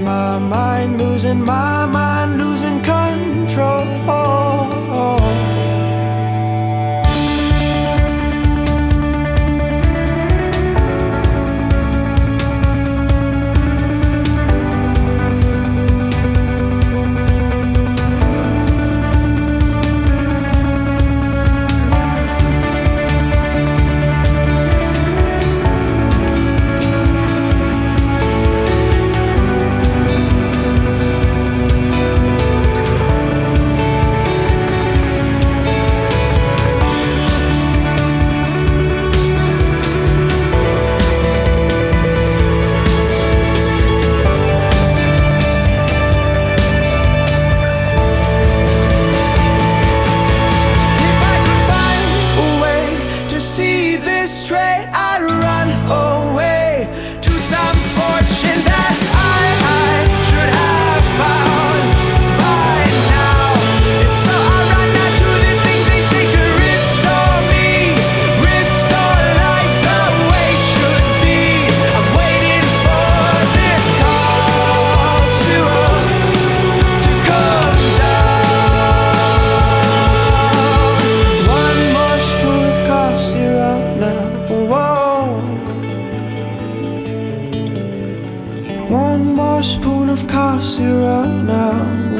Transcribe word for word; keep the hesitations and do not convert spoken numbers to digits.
my mind, losing my mind, losing control. Straight, I'd run away to some fortune that I, I should have found by now. And so I run out to the things they say could restore me, restore life the way it should be. I'm waiting for this call to, to come down. One more spoon of cough syrup now. Whoa. One more spoon of cough syrup now.